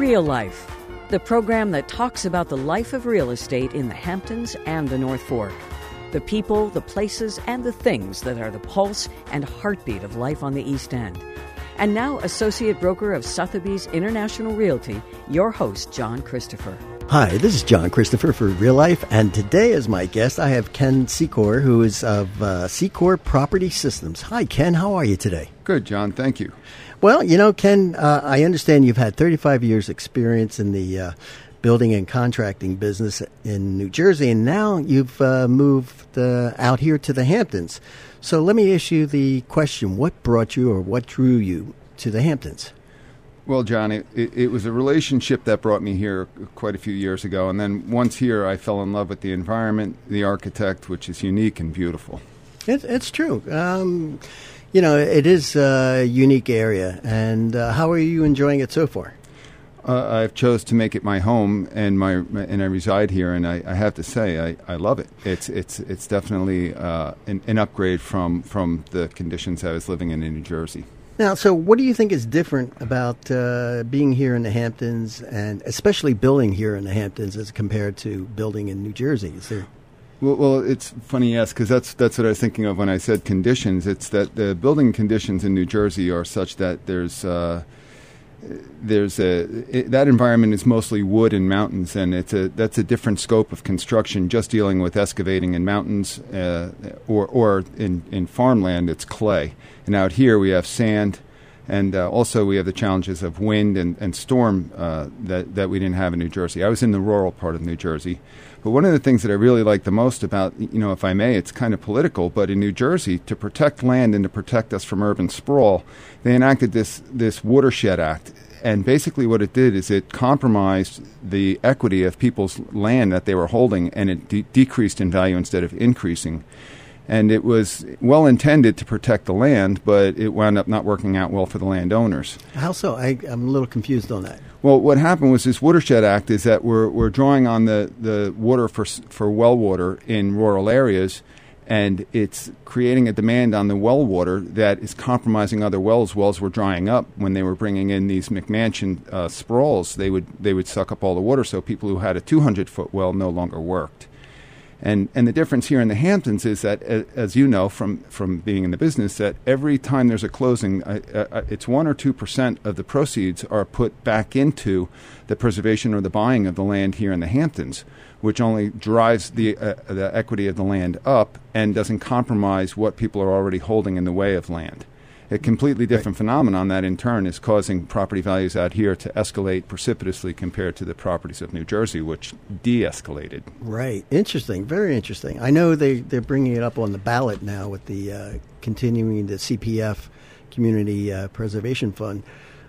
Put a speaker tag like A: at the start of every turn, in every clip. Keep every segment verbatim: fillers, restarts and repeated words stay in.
A: Real Life, the program that talks about the life of real estate in the Hamptons and the North Fork. The people, the places, and the things that are the pulse and heartbeat of life on the East End. And now, Associate Broker of Sotheby's International Realty, your host, John Christopher.
B: Hi, this is John Christopher for Real Life, and today as my guest, I have Ken Secor, who is of uh, Secor Property Systems. Hi, Ken. How are you today?
C: Good, John. Thank you.
B: Well, you know, Ken, uh, I understand you've had thirty-five years experience in the uh, building and contracting business in New Jersey, and now you've uh, moved uh, out here to the Hamptons. So let me ask you the question, what brought you or what drew you to the Hamptons?
C: Well, John, it, it, it was a relationship that brought me here quite a few years ago, and then once here, I fell in love with the environment, the architect, which is unique and beautiful.
B: It, it's true. Um, you know, it is a unique area, and uh, how are you enjoying it so far?
C: Uh, I've chose to make it my home, and my and I reside here, and I, I have to say I, I love it. It's it's it's definitely uh, an, an upgrade from, from the conditions I was living in in New Jersey.
B: Now, so what do you think is different about uh, being here in the Hamptons, and especially building here in the Hamptons as compared to building in New Jersey? Is there?
C: Well, well, it's funny you ask, because that's that's what I was thinking of when I said conditions. It's that the building conditions in New Jersey are such that there's uh, there's a it, that environment is mostly wood and mountains, and it's a that's a different scope of construction. Just dealing with excavating in mountains, uh, or or in in farmland, it's clay. And out here we have sand, and uh, also we have the challenges of wind and, and storm uh, that, that we didn't have in New Jersey. I was in the rural part of New Jersey. But one of the things that I really like the most about, you know, if I may, it's kind of political, but in New Jersey, to protect land and to protect us from urban sprawl, they enacted this, this Watershed Act. And basically what it did is it compromised the equity of people's land that they were holding, and it de- decreased in value instead of increasing. And it was well intended to protect the land, but it wound up not working out well for the landowners.
B: How so? I, I'm a little confused on that.
C: Well, what happened was this Watershed Act is that we're we're drawing on the, the water for for well water in rural areas, and it's creating a demand on the well water that is compromising other wells. Wells were drying up when they were bringing in these McMansion uh, sprawls. They would they would suck up all the water, so people who had a two hundred foot well no longer worked. And and the difference here in the Hamptons is that, as you know from, from being in the business, that every time there's a closing, uh, uh, it's one or two percent of the proceeds are put back into the preservation or the buying of the land here in the Hamptons, which only drives the uh, the equity of the land up and doesn't compromise what people are already holding in the way of land. A completely different right. phenomenon that in turn is causing property values out here to escalate precipitously compared to the properties of New Jersey, which de-escalated.
B: Right. Interesting. Very interesting. I know they, they're bringing it up on the ballot now with the uh, continuing the C P F, Community uh, Preservation Fund,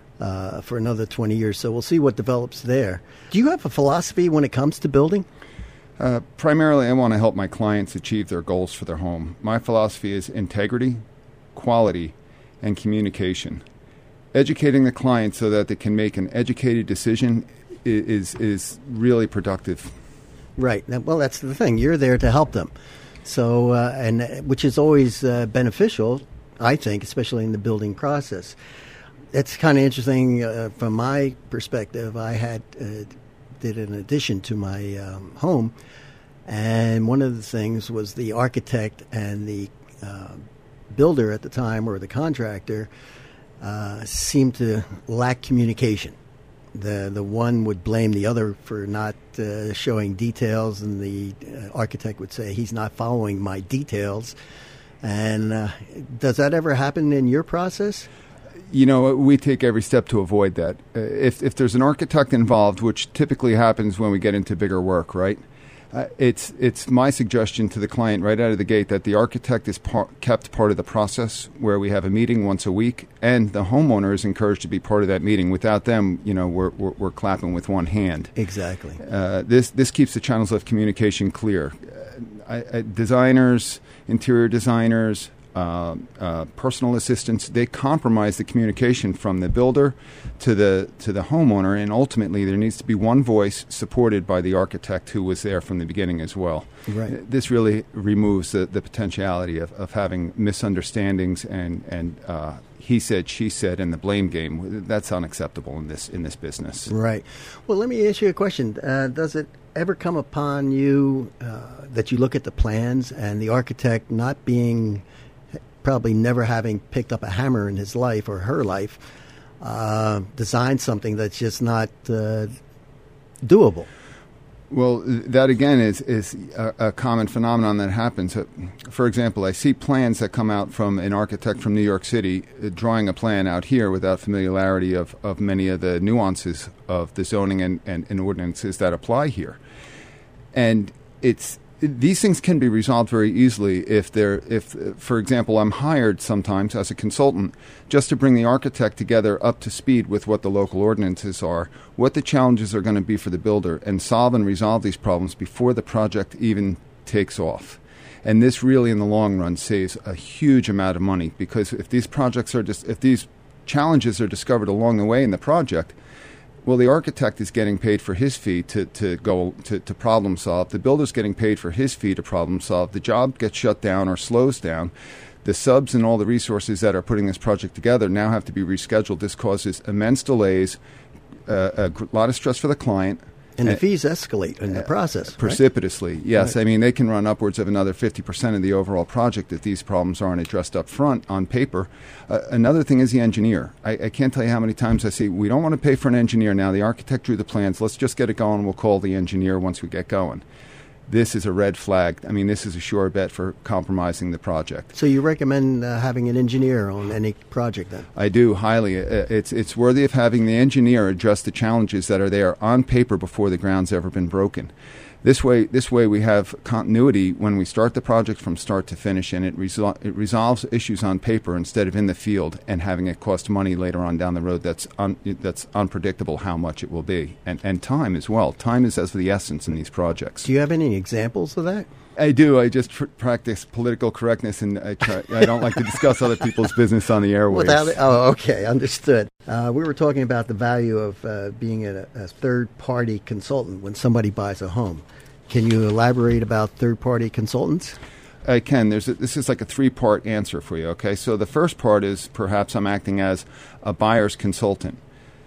B: uh, for another twenty years. So we'll see what develops there. Do you have a philosophy when it comes to building?
C: Uh, primarily, I want to help my clients achieve their goals for their home. My philosophy is integrity, quality, and communication. Educating the client so that they can make an educated decision is is really productive.
B: Right. Well, that's the thing. You're there to help them. So, uh, and uh, which is always uh, beneficial, I think, especially in the building process. It's kind of interesting uh, from my perspective. I had uh, did an addition to my um, home, and one of the things was the architect and the uh, builder at the time, or the contractor, uh, seemed to lack communication. The the one would blame the other for not uh, showing details, and the uh, architect would say he's not following my details. And uh, does that ever happen in your process?
C: You know, we take every step to avoid that. Uh, if if there's an architect involved, which typically happens when we get into bigger work, right? Uh, it's it's my suggestion to the client right out of the gate that the architect is par- kept part of the process, where we have a meeting once a week, and the homeowner is encouraged to be part of that meeting. Without them, you know, we're we're, we're clapping with one hand.
B: Exactly.
C: Uh, this this keeps the channels of communication clear. Uh, I, I, designers, interior designers, uh, uh, personal assistants. They compromise the communication from the builder to the to the homeowner, and ultimately there needs to be one voice supported by the architect who was there from the beginning as well.
B: Right.
C: This really removes the, the potentiality of, of having misunderstandings and and uh, he said, she said, and the blame game. That's unacceptable in this in this business.
B: Right. Well, let me ask you a question. Uh, does it ever come upon you uh, that you look at the plans and the architect not being, probably never having picked up a hammer in his life or her life, uh, designed something that's just not uh, doable?
C: Well, that again is is a, a common phenomenon that happens. Uh, for example, I see plans that come out from an architect from New York City uh, drawing a plan out here without familiarity of, of many of the nuances of the zoning and, and, and ordinances that apply here. And it's these things can be resolved very easily if they're, if, for example, I'm hired sometimes as a consultant just to bring the architect together up to speed with what the local ordinances are, what the challenges are going to be for the builder, and solve and resolve these problems before the project even takes off. And this really, in the long run, saves a huge amount of money, because if these projects are just, if these challenges are discovered along the way in the project, well, the architect is getting paid for his fee to, to go to, to problem solve. The builder's getting paid for his fee to problem solve. The job gets shut down or slows down. The subs and all the resources that are putting this project together now have to be rescheduled. This causes immense delays, uh, a gr- lot of stress for the client.
B: And the
C: uh,
B: fees escalate in the process, right?
C: Precipitously, yes.
B: Right.
C: I mean, they can run upwards of another fifty percent of the overall project if these problems aren't addressed up front on paper. Uh, another thing is the engineer. I, I can't tell you how many times I see, we don't want to pay for an engineer now. The architect drew the plans. Let's just get it going. We'll call the engineer once we get going. This is a red flag. I mean, this is a sure bet for compromising the project.
B: So you recommend uh, having an engineer on any project then?
C: I do, highly. Uh, It's it's worthy of having the engineer address the challenges that are there on paper before the ground's ever been broken. This way, this way we have continuity when we start the project from start to finish, and it, resol- it resolves issues on paper instead of in the field and having it cost money later on down the road that's un- that's unpredictable how much it will be. And, and time as well. Time is as the essence in these projects.
B: Do you have any examples of that?
C: I do. I just pr- practice political correctness, and I, try, I don't like to discuss other people's business on the airwaves.
B: Without, oh, okay, understood. Uh, we were talking about the value of uh, being a, a third-party consultant when somebody buys a home. Can you elaborate about third-party consultants?
C: I can. There's a, this is like a three-part answer for you, okay? So the first part is perhaps I'm acting as a buyer's consultant.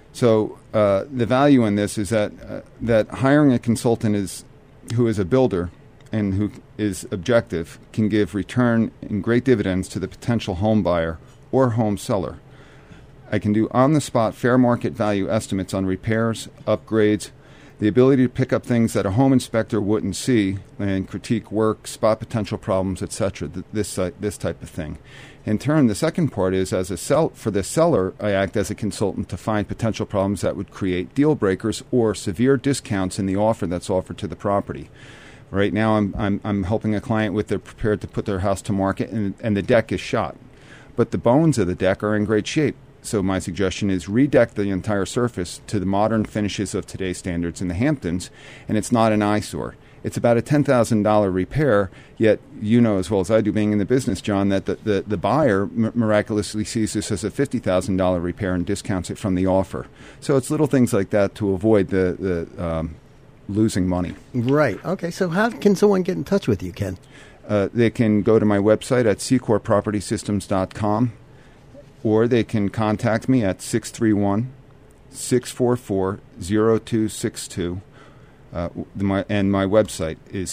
C: So uh, the value in this is that uh, that hiring a consultant is who is a builder and who is objective can give return and great dividends to the potential home buyer or home seller. I can do on-the-spot fair market value estimates on repairs, upgrades, the ability to pick up things that a home inspector wouldn't see and critique work, spot potential problems, et cetera. Th- this uh, this type of thing. In turn, the second part is as a sell for the seller, I act as a consultant to find potential problems that would create deal breakers or severe discounts in the offer that's offered to the property. Right now, I'm I'm I'm helping a client with they're prepared to put their house to market, and and the deck is shot, but the bones of the deck are in great shape. So my suggestion is redeck the entire surface to the modern finishes of today's standards in the Hamptons, and it's not an eyesore. It's about a ten thousand dollars repair, yet you know as well as I do, being in the business, John, that the, the, the buyer m- miraculously sees this as a fifty thousand dollars repair and discounts it from the offer. So it's little things like that to avoid the, the um, losing money.
B: Right. Okay, so how can someone get in touch with you, Ken?
C: Uh, they can go to my website at secor property systems dot com. Or they can contact me at six three one, six four four, zero two six two. Uh, the, my, and my website is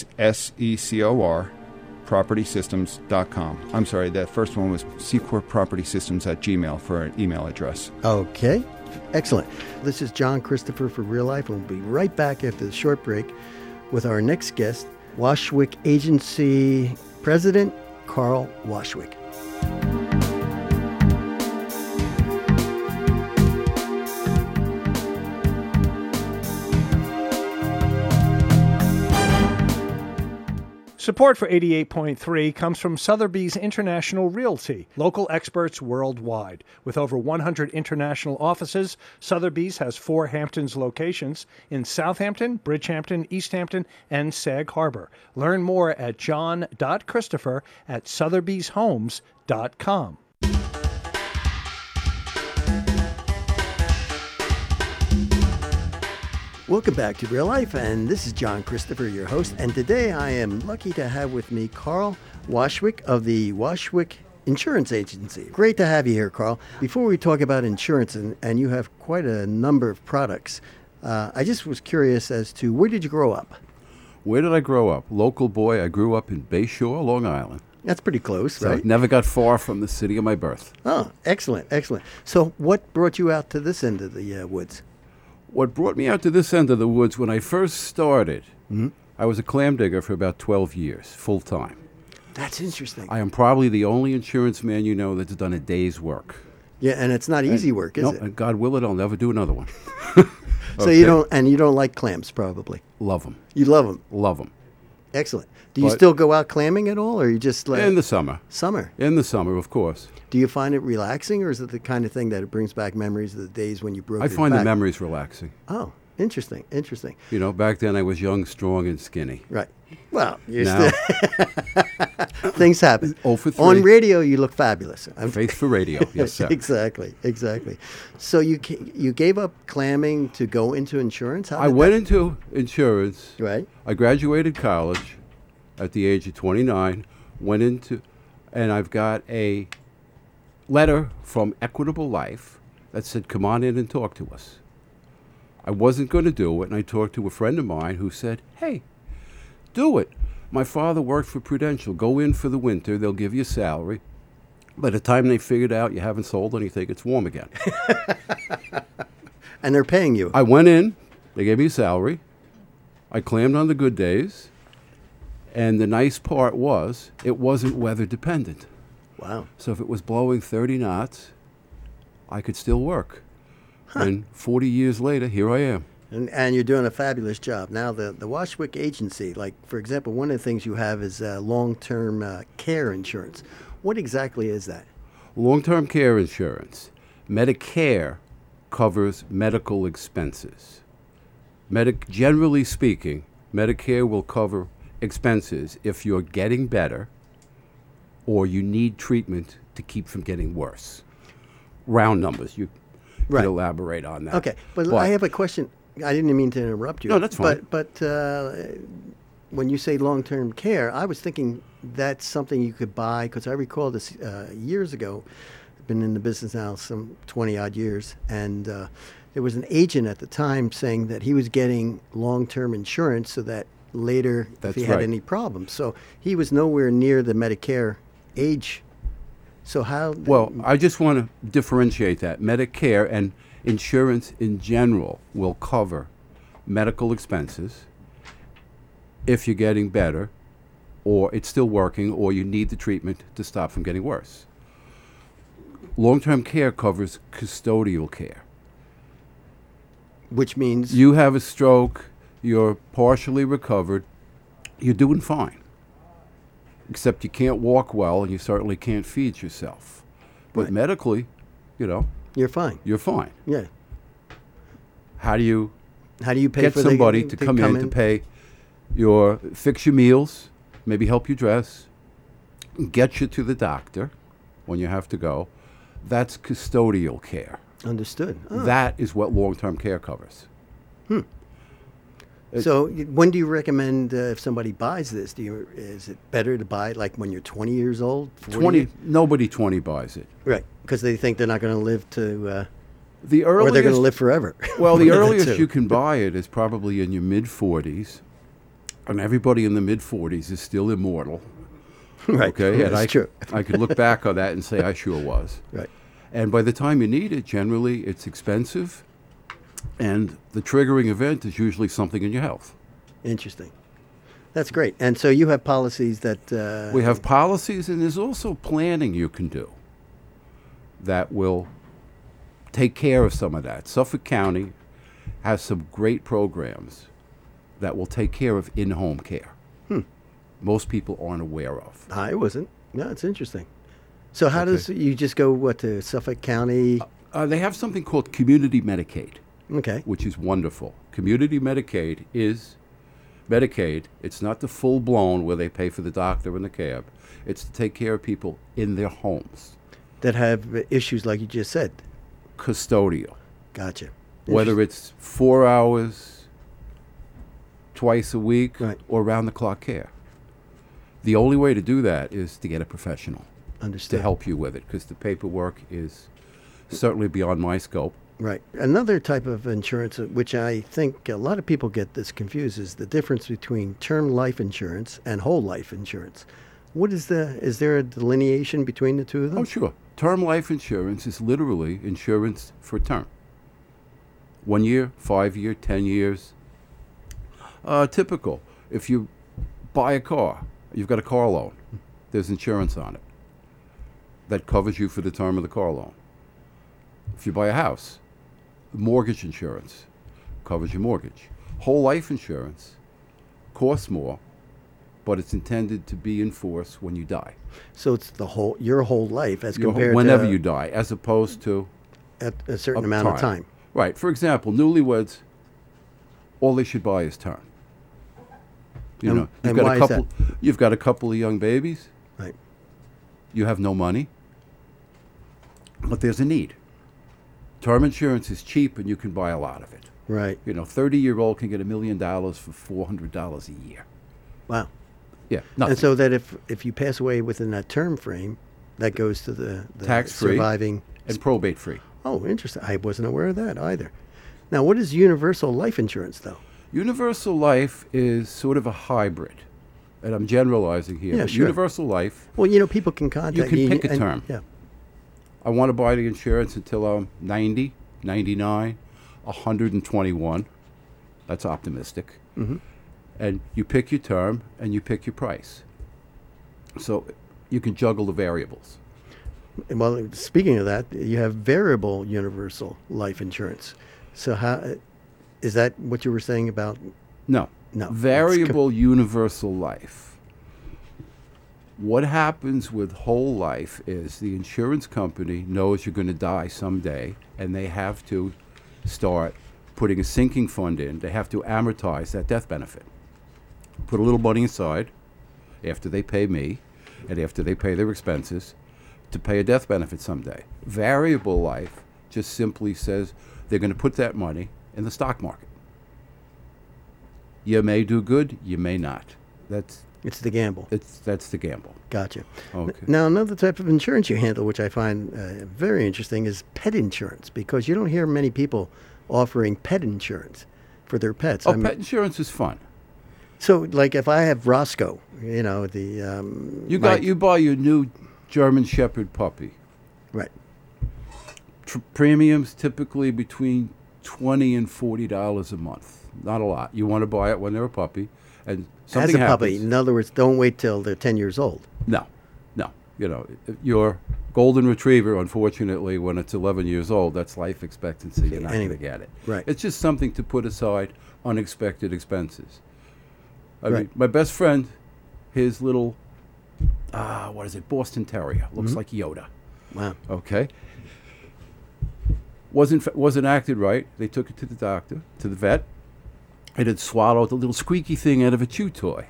C: secor property systems dot com. I'm sorry, that first one was secor property systems at gmail for an email address.
B: Okay, excellent. This is John Christopher for Real Life, and we'll be right back after the short break with our next guest, Washwick Agency President Carl Washwick.
D: Support for eighty-eight point three comes from Sotheby's International Realty, local experts worldwide. With over one hundred international offices, Sotheby's has four Hamptons locations in Southampton, Bridgehampton, East Hampton, and Sag Harbor. Learn more at john dot christopher at sotheby's homes dot com.
B: Welcome back to Real Life, and this is John Christopher, your host. And today I am lucky to have with me Carl Washwick of the Washwick Insurance Agency. Great to have you here, Carl. Before we talk about insurance, and, and you have quite a number of products, uh, I just was curious as to where did you grow up?
E: Where did I grow up? Local boy. I grew up in Bayshore, Long Island.
B: That's pretty close,
E: So
B: right?
E: I never got far from the city of my birth.
B: Oh, excellent, excellent. So what brought you out to this end of the uh, woods?
E: What brought me out to this end of the woods, when I first started,
B: Mm-hmm.
E: I was a clam digger for about twelve years, full time.
B: That's interesting.
E: I am probably the only insurance man you know that's done a day's work.
B: Yeah, and it's not easy work, is
E: no,
B: it?
E: and God will it, I'll never do another one.
B: So
E: Okay.
B: you don't, and you don't like clams, probably.
E: Love them.
B: You love them.
E: Love them.
B: Excellent. Do you
E: But-
B: still go out clamming at all, or you just like
E: In the summer.
B: summer?
E: In the summer, of course.
B: Do you find it relaxing, or is it the kind of thing that it brings back memories of the days when you broke?
E: I
B: your
E: find the
B: back?
E: memories relaxing.
B: Oh, interesting, interesting.
E: You know, back then I was young, strong, and skinny.
B: Right. Well, you're
E: Now,
B: still things happen.
E: oh for
B: On
E: three.
B: radio, you look fabulous. I'm-
E: Faith for radio. Yes, sir.
B: exactly, exactly. So you ca- you gave up clamming to go into insurance? How
E: I
B: did
E: went into insurance.
B: that- right.
E: I graduated college at the age of twenty-nine, went into, and I've got a letter from Equitable Life that said, come on in and talk to us. I wasn't going to do it, and I talked to a friend of mine who said, hey, do it. My father worked for Prudential. Go in for the winter. They'll give you a salary. By the time they figured out you haven't sold anything, it's warm again.
B: And they're paying you.
E: I went in. They gave me a salary. I clammed on the good days. And the nice part was it wasn't weather dependent.
B: Wow.
E: So if it was blowing thirty knots, I could still work. And forty years later, here I am.
B: And, and you're doing a fabulous job. Now, the, the Washwick Agency, like, for example, one of the things you have is uh, long-term uh, care insurance. What exactly is that?
E: Long-term care insurance. Medicare covers medical expenses. Medic- generally speaking, Medicare will cover expenses if you're getting better or you need treatment to keep from getting worse. Round numbers. You
B: Right.
E: could elaborate on that.
B: Okay, but, I have a question. I didn't mean to interrupt you.
E: No, that's fine.
B: But, but uh, when you say long-term care, I was thinking that's something you could buy, because I recall this uh, years ago. I've been in the business now some twenty-odd years, and uh, there was an agent at the time saying that he was getting long-term insurance so that later,
E: That's
B: if he had
E: right.
B: any problems. So he was nowhere near the Medicare age. So how...
E: Well, I just want to differentiate that. Medicare and insurance in general will cover medical expenses if you're getting better or it's still working or you need the treatment to stop from getting worse. Long-term care covers custodial care.
B: Which means...
E: You have a stroke, you're partially recovered, you're doing fine. Except you can't walk well and you certainly can't feed yourself. But
B: Right.
E: medically, you know,
B: You're fine.
E: you're fine.
B: Yeah.
E: How do you
B: How do you pay
E: get
B: for
E: somebody
B: the,
E: to come, in, to pay your, fix your meals, maybe help you dress, get you to the doctor when you have to go? That's custodial care.
B: Understood. Oh.
E: That is what long-term care covers. it-
B: So, y- when do you recommend uh, if somebody buys this? Do you is it better to buy it like when you're twenty years old? forty?
E: twenty, nobody twenty buys it.
B: Right, because they think they're not going to live to, uh,
E: The
B: or
E: earliest,
B: they're going to live forever.
E: Well, the
B: One of
E: earliest
B: two.
E: you can buy it is probably in your mid-forties, and everybody in the mid-forties is still immortal.
B: right.
E: Okay, and
B: That's
E: I,
B: true.
E: I could look back on that and say I sure was.
B: Right.
E: And by the time you need it, generally it's expensive, and the triggering event is usually something in your health.
B: Interesting. That's great. And so you have policies that uh,
E: We have policies, and there's also planning you can do that will take care of some of that. Suffolk County has some great programs that will take care of in-home care.
B: Hmm.
E: Most people aren't aware of.
B: I wasn't. No, it's interesting. So how
E: Okay.
B: does you just go what to Suffolk County?
E: Uh, they have something called Community Medicaid,
B: Okay.
E: which is wonderful. Community Medicaid is Medicaid, it's not the full-blown where they pay for the doctor and the cab. It's to take care of people in their homes.
B: That have issues like you just said.
E: Custodial.
B: Gotcha.
E: Whether it's four hours, twice a week,
B: right.
E: or round-the-clock care. The only way to do that is to get a professional.
B: Understood.
E: To help you with it, because the paperwork is certainly beyond my scope.
B: Right. Another type of insurance, uh, which I think a lot of people get this confused, is the difference between term life insurance and whole life insurance. What is the, is there a delineation between the two of them?
E: Oh, sure. Term life insurance is literally insurance for term. One year, five year, ten years. Uh, typical. If you buy a car, you've got a car loan, there's insurance on it that covers you for the term of the car loan. If you buy a house, mortgage insurance covers your mortgage. Whole life insurance costs more, but it's intended to be in force when you die.
B: So it's the whole your whole life as
E: Your
B: compared
E: whole, whenever
B: to
E: you die, as opposed to
B: at a certain
E: a
B: amount of time.
E: Right. For example, newlyweds, all they should buy is term. You
B: And-
E: know, you've
B: and
E: got
B: why
E: a
B: is
E: couple. You've got a couple of young babies.
B: Right.
E: You have no money, but there's a need. Term insurance is cheap, and you can buy a lot of it.
B: Right.
E: You know, thirty-year-old can get a million dollars for four hundred dollars a year.
B: Wow.
E: Yeah, nothing.
B: And so that if if you pass away within that term frame, that goes to the, the
E: Tax-free
B: surviving
E: and probate-free.
B: Oh, interesting. I wasn't aware of that either. Now, what is universal life insurance, though?
E: Universal life is sort of a hybrid, and I'm generalizing here.
B: Yeah,
E: but
B: sure.
E: Universal life,
B: Well, you know, people can contact
E: can pick a
B: and-
E: term.
B: Yeah.
E: I want to buy the insurance until I'm ninety, ninety-nine, one hundred twenty-one. That's optimistic.
B: Mm-hmm.
E: And you pick your term and you pick your price. So you can juggle the variables.
B: Well, speaking of that, you have variable universal life insurance. So how is that what you were saying about?
E: No.
B: No.
E: Variable universal life. What happens with whole life is the insurance company knows you're going to die someday, and they have to start putting a sinking fund in. They have to amortize that death benefit. Put a little money aside after they pay me and after they pay their expenses to pay a death benefit someday. Variable life just simply says they're going to put that money in the stock market. You may do good, you may not. That's
B: It's the gamble.
E: it's that's the gamble.
B: Gotcha.
E: Okay.
B: Now, another type of insurance you handle, which I find uh, very interesting, is pet insurance, because you don't hear many people offering pet insurance for their pets.
E: Oh,
B: I mean-
E: pet insurance is fun.
B: So, like, if I have Roscoe, you know, the um,
E: You
B: my-
E: got you buy your new German Shepherd puppy.
B: right.
E: Tr- premiums typically between twenty and forty dollars a month. Not a lot. You want to buy it when they're a puppy, and something
B: As a puppy,
E: happens.
B: in other words, don't wait till they're ten years old.
E: No, no. You know, your golden retriever, unfortunately, when it's eleven years old, that's life expectancy. You're not
B: Anyway,
E: going to get it.
B: right.
E: It's just something to put aside, unexpected expenses. I
B: Right.
E: mean, my best friend, his little, uh, what is it, Boston Terrier, looks like Yoda.
B: Wow.
E: Okay. Wasn't fa- wasn't acted right. They took it to the doctor, to the vet. It had swallowed the little squeaky thing out of a chew toy.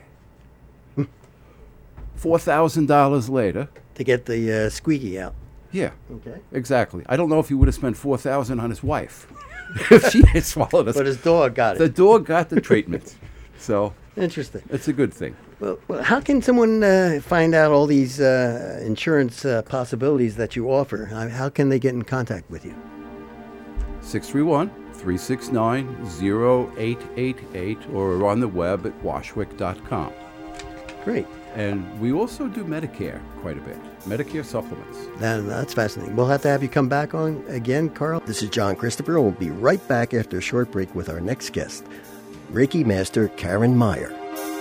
E: Four thousand dollars later.
B: To get the uh, squeaky out.
E: Yeah,
B: Okay.
E: exactly. I don't know if he would have spent four thousand on his wife if she had swallowed us.
B: But his dog got
E: The
B: it.
E: dog got the treatment, so
B: Interesting.
E: it's a good thing.
B: Well, well, how can someone uh, find out all these uh, insurance uh, possibilities that you offer? How, how can they get in contact with you?
E: six three one, three six nine, zero eight eight eight or on the web at washwick dot com.
B: Great.
E: And we also do Medicare quite a bit, Medicare supplements.
B: That, that's fascinating. We'll have to have you come back on again, Carl. This is John Christopher. We'll be right back after a short break with our next guest, Reiki Master Karen Meyer.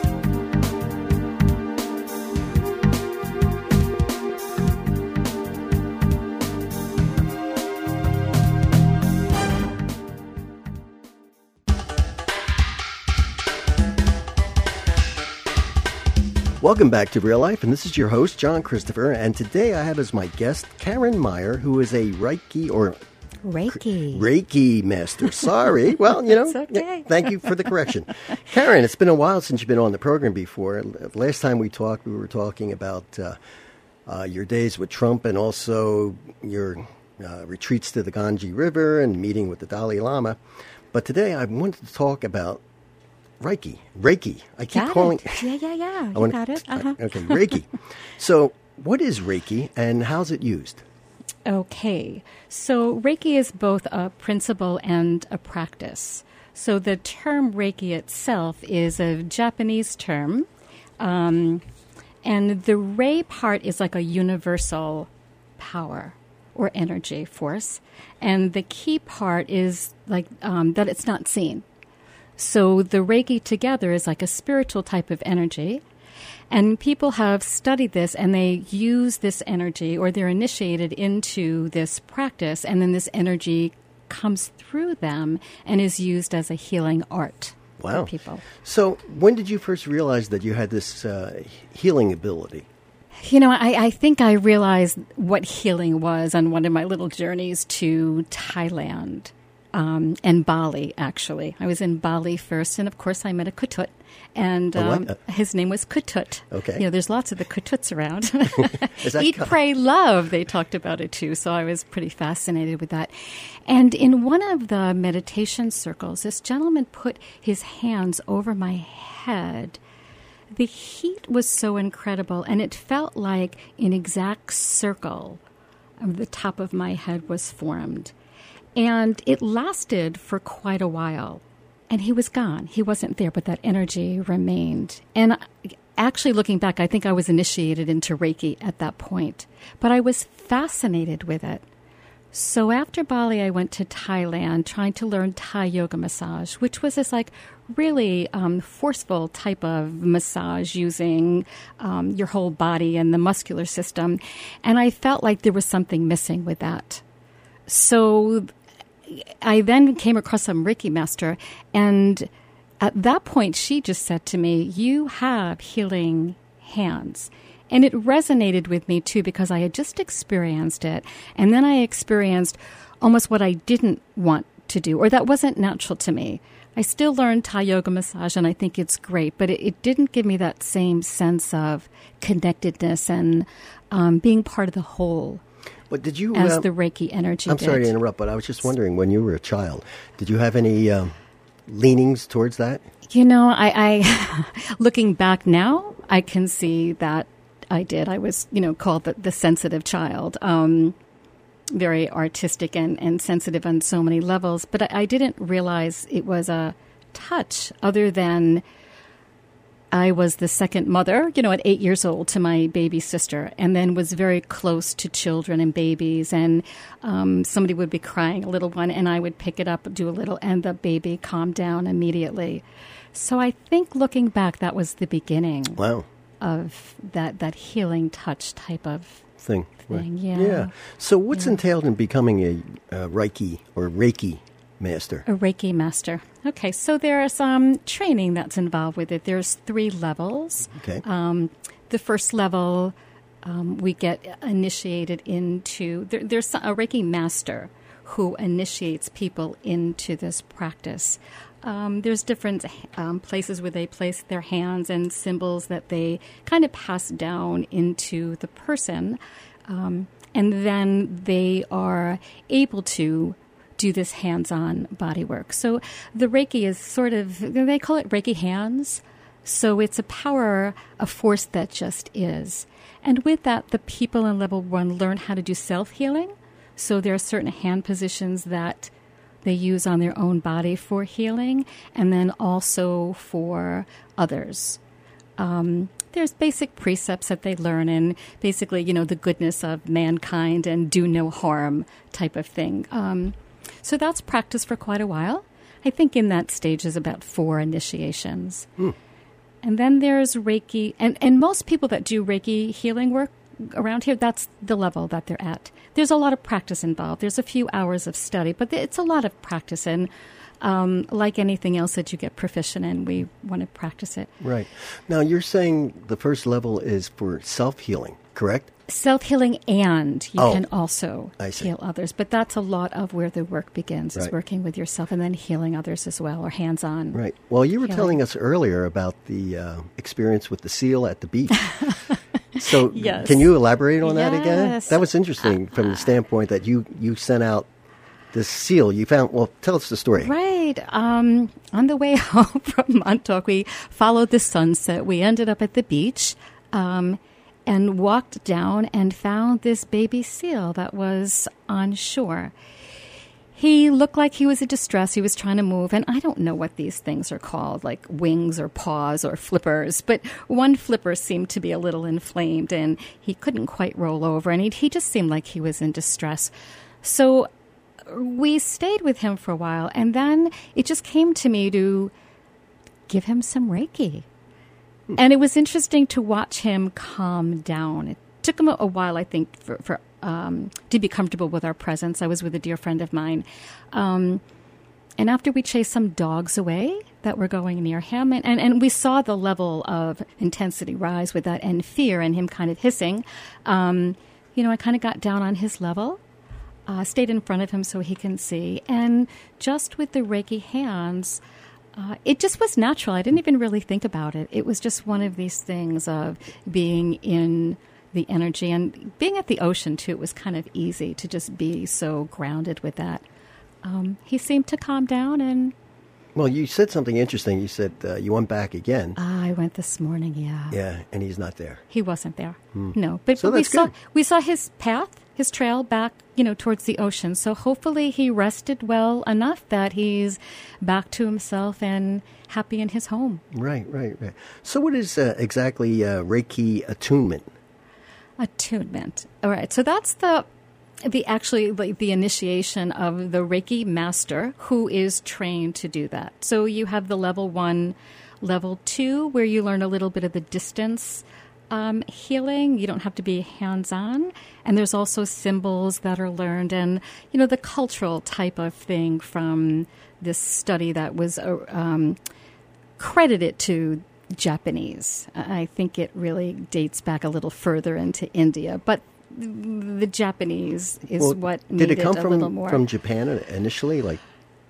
B: Welcome back to Real Life, and this is your host, John Christopher, and today I have as my guest Karen Meyer, who is a Reiki, or
F: Reiki.
B: Reiki master. Sorry. Well, you know,
F: It's okay.
B: yeah, thank you for the correction. Karen, it's been a while since you've been on the program before. Last time we talked, we were talking about uh, uh, your days with Trump and also your uh, retreats to the Ganges River and meeting with the Dalai Lama. But today I wanted to talk about Reiki. Reiki. I keep
F: Got
B: calling
F: it. Yeah, yeah, yeah.
B: I
F: You
B: wanna-
F: got it. Uh-huh.
B: Okay, Reiki. So, what is Reiki and how's it used?
F: Okay, so Reiki is both a principle and a practice. So the term Reiki itself is a Japanese term, um, and the Rei part is like a universal power or energy force, and the key part is like um, that it's not seen. So the Reiki together is like a spiritual type of energy. And people have studied this, and they use this energy, or they're initiated into this practice, and then this energy comes through them and is used as a healing art
B: Wow.
F: for people.
B: So, when did you first realize that you had this uh, healing ability?
F: You know, I, I think I realized what healing was on one of my little journeys to Thailand um, and Bali, actually. I was in Bali first, and of course I met a Kutut. And
B: A what?
F: um,
B: Uh,
F: his name was Kutut.
B: Okay.
F: You know, there's lots of the Kututs around.
B: Is that
F: Eat,
B: co-
F: pray, love. They talked about it too. So I was pretty fascinated with that. And in one of the meditation circles, this gentleman put his hands over my head. The heat was so incredible, and it felt like an exact circle of the top of my head was formed. And it lasted for quite a while. And he was gone. He wasn't there, but that energy remained. And actually, looking back, I think I was initiated into Reiki at that point. But I was fascinated with it. So after Bali, I went to Thailand trying to learn Thai yoga massage, which was this like really um, forceful type of massage using um, your whole body and the muscular system. And I felt like there was something missing with that. So I then came across some Reiki master, and at that point, she just said to me, "You have healing hands." And it resonated with me, too, because I had just experienced it, and then I experienced almost what I didn't want to do, or that wasn't natural to me. I still learned Thai yoga massage, and I think it's great, but it, it didn't give me that same sense of connectedness and um, being part of the whole.
B: But did you?
F: As
B: uh,
F: the Reiki energy
B: I'm
F: did.
B: sorry to interrupt, but I was just wondering, when you were a child, did you have any um, leanings towards that?
F: You know, I, I looking back now, I can see that I did. I was, you know, called the, the sensitive child, um, very artistic and, and sensitive on so many levels. But I, I didn't realize it was a touch other than I was the second mother, you know, at eight years old to my baby sister, and then was very close to children and babies. And um, somebody would be crying, a little one, and I would pick it up, do a little, and the baby calmed down immediately. So I think looking back, that was the beginning
B: Wow.
F: of that, that healing touch type of
B: Thing.
F: thing.
B: Right.
F: Yeah.
B: Yeah. So what's
F: Yeah.
B: entailed in becoming a, a Reiki or Reiki master?
F: A Reiki master. Okay, so there's some training that's involved with it. There's three levels.
B: Okay.
F: Um, the first level, um, we get initiated into, there, there's a Reiki master who initiates people into this practice. Um, there's different um, places where they place their hands and symbols that they kind of pass down into the person. Um, and then they are able to do this hands-on body work. So the Reiki is sort of, they call it Reiki hands. So it's a power, a force that just is. And with that, the people in level one learn how to do self-healing. So there are certain hand positions that they use on their own body for healing, and then also for others. Um, there's basic precepts that they learn, and basically, you know, the goodness of mankind and do no harm type of thing. Um, so that's practiced for quite a while. I think in that stage is about four initiations.
B: Hmm.
F: And then there's Reiki, and, and most people that do Reiki healing work around here, that's the level that they're at. There's a lot of practice involved. There's a few hours of study, but it's a lot of practice. And um, like anything else that you get proficient in, we want to practice it.
B: Right. Now, you're saying the first level is for self-healing. correct?
F: Self-healing, and you
B: Oh,
F: can also
B: I see.
F: heal others. But that's a lot of where the work begins, is
B: Right.
F: working with yourself and then healing others as well, or hands-on.
B: Right. Well, you were
F: healing.
B: telling us earlier about the uh, experience with the seal at the beach. So
F: Yes.
B: can you elaborate on that again?
F: Yes.
B: That was interesting from the standpoint that you, you sent out this seal. You found, well, tell us the story.
F: Right. Um, on the way home from Montauk, we followed the sunset. We ended up at the beach um, and walked down and found this baby seal that was on shore. He looked like he was in distress. He was trying to move, and I don't know what these things are called, like wings or paws or flippers, but one flipper seemed to be a little inflamed, and he couldn't quite roll over, and he, he just seemed like he was in distress. So we stayed with him for a while, and then it just came to me to give him some Reiki. Hmm. And it was interesting to watch him calm down. It took him a, a while, I think, for, for um, to be comfortable with our presence. I was with a dear friend of mine. Um, and after we chased some dogs away that were going near him, and, and, and we saw the level of intensity rise with that and fear and him kind of hissing, um, you know, I kind of got down on his level. Uh, stayed in front of him so he can see. And just with the Reiki hands, uh, it just was natural. I didn't even really think about it. It was just one of these things of being in the energy. And being at the ocean, too, it was kind of easy to just be so grounded with that. Um, he seemed to calm down, and
B: Well, you said something interesting. You said uh, you went back again.
F: I went this morning, yeah.
B: Yeah, and he's not there.
F: He wasn't there. No. But,
B: So
F: but we
B: that's
F: saw
B: good.
F: we saw his path, his trail back, you know, towards the ocean. So hopefully he rested well enough that he's back to himself and happy in his home.
B: Right, right, right. So what is uh, exactly uh, Reiki attunement?
F: Attunement. All right. So that's the the actually like the initiation of the Reiki master who is trained to do that. So you have the level one, level two, where you learn a little bit of the distance um, healing. You don't have to be hands-on. And there's also symbols that are learned and, you know, the cultural type of thing from this study that was uh, um, credited to Japanese. I think it really dates back a little further into India, but the Japanese is
B: Well,
F: what
B: did
F: made
B: it come
F: a
B: from
F: little more.
B: from Japan initially? Like,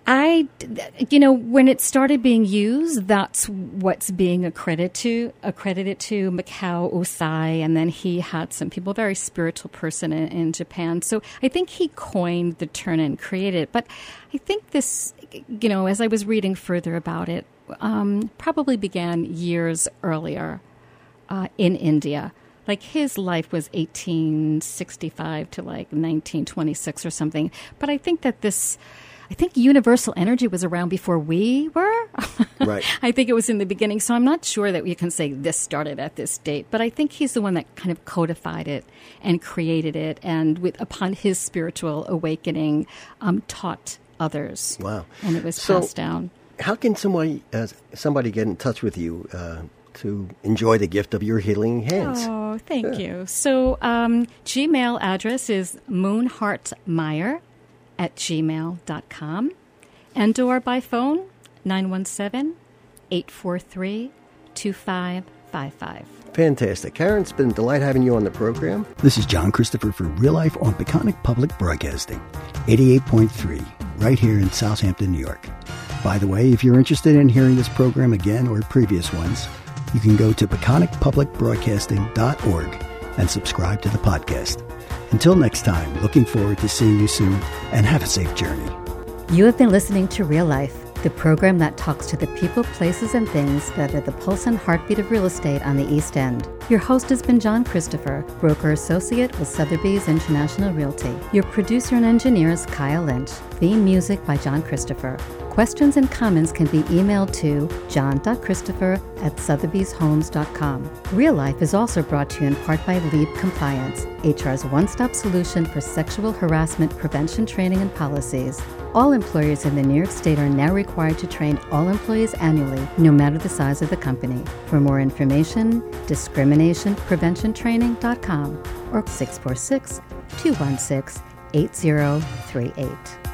F: I, you know, when it started being used, that's what's being accredited to, accredited to Mikao Usai, and then he had some people, very spiritual person in, in Japan. So I think he coined the term and created it. But I think this, you know, as I was reading further about it, um, probably began years earlier uh, in India. Like his life was eighteen sixty-five to like nineteen twenty-six or something. But I think that this, I think universal energy was around before we were.
B: Right.
F: I think it was in the beginning. So I'm not sure that you can say this started at this date. But I think he's the one that kind of codified it and created it. And with upon his spiritual awakening, um, taught others.
B: wow.
F: And it was
B: So-
F: passed down.
B: How can somebody uh, somebody get in touch with you uh, to enjoy the gift of your healing hands?
F: Oh, thank you. So um, Gmail address is moonheartmeyer at gmail dot com. And or by phone, nine one seven, eight four three, two five five five.
B: Fantastic. Karen, it's been a delight having you on the program. This is John Christopher for Real Life on Peconic Public Broadcasting, eighty-eight point three, right here in Southampton, New York. By the way, if you're interested in hearing this program again or previous ones, you can go to peconic public broadcasting dot org and subscribe to the podcast. Until next time, looking forward to seeing you soon, and have a safe journey.
G: You have been listening to Real Life, the program that talks to the people, places, and things that are the pulse and heartbeat of real estate on the East End. Your host has been John Christopher, broker associate with Sotheby's International Realty. Your producer and engineer is Kyle Lynch. Theme music by John Christopher. Questions and comments can be emailed to john dot christopher at sotheby's homes dot com. Real Life is also brought to you in part by Leap Compliance, H R's one-stop solution for sexual harassment prevention training and policies. All employers in the New York State are now required to train all employees annually, no matter the size of the company. For more information, discrimination prevention training dot com or six four six, two one six, eight zero three eight.